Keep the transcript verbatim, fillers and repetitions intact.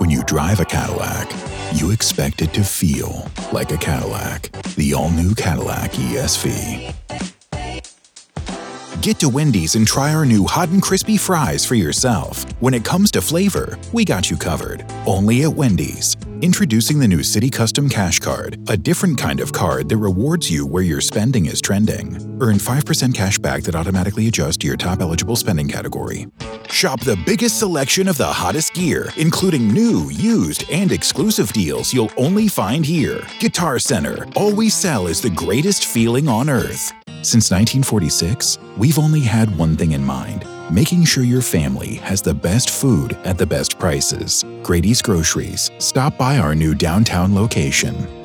When you drive a Cadillac, you expect it to feel like a Cadillac. The all-new Cadillac E S V. Get to Wendy's and try our new hot and crispy fries for yourself. When it comes to flavor, we got you covered. Only at Wendy's. Introducing the new Citi Custom Cash Card, a different kind of card that rewards you where your spending is trending. Earn five percent cash back that automatically adjusts to your top eligible spending category. Shop the biggest selection of the hottest gear, including new, used, and exclusive deals you'll only find here. Guitar Center. All we sell is the greatest feeling on earth. Since nineteen forty-six, we've only had one thing in mind: making sure your family has the best food at the best prices. Grady's Groceries. Stop by our new downtown location.